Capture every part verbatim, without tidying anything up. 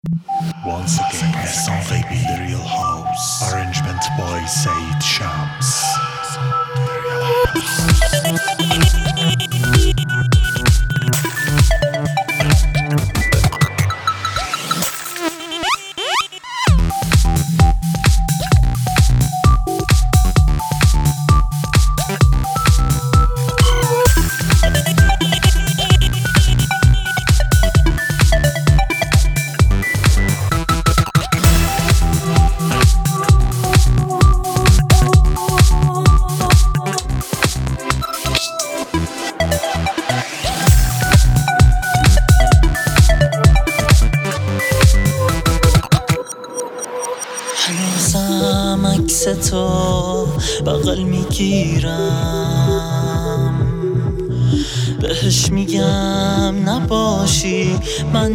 Once again, Ehsan Ghaibi, The Real House. Arrangement by Said Shams. The Real House. هنوزم عکس تو بغل میگیرم، بهش میگم نباشی من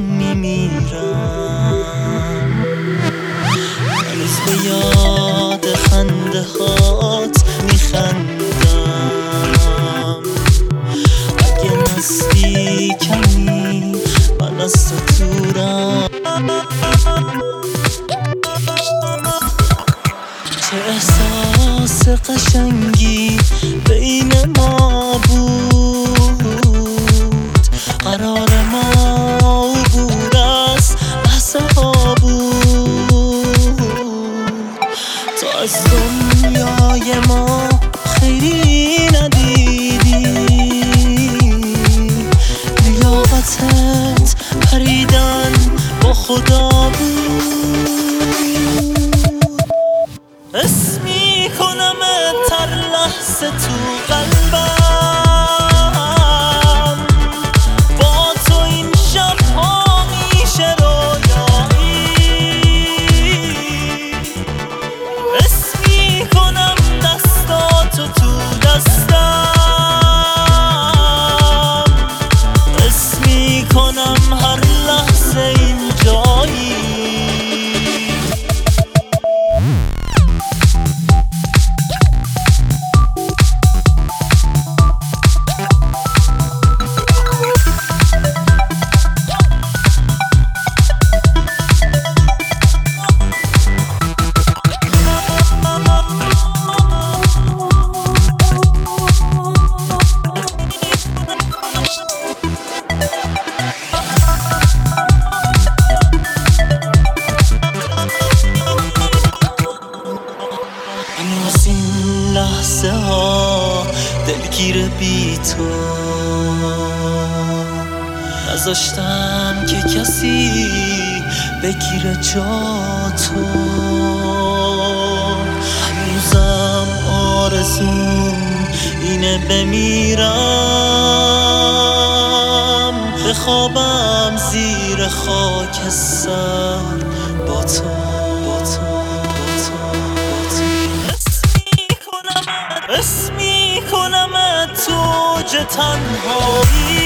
میمیرم. هنوز به یاد خنده هات میخندم، اگه نزدیکمی من از تو دورم. چه احساس قشنگی بین ما بود، قرار ما عبور از لحظه ها بود. تو از دنیای ما خیری ندیدی، لیاقتت پریدن با خدا بود. حس میکنمت هر لحظه تو قلبم، با تو این شبها میشه رویایی. حس میکنم دستاتو تو دستم، حس میکنم هر لحظه اینجایی. هنوز این لحظه ها دلگیر بی تو، نذاشتم که کسی بگیره جا تو. هنوزم آرزوم اینه بمیرم، بخوابم زیر خاکستر با تو. حس میکنم تو اوج تنهایی،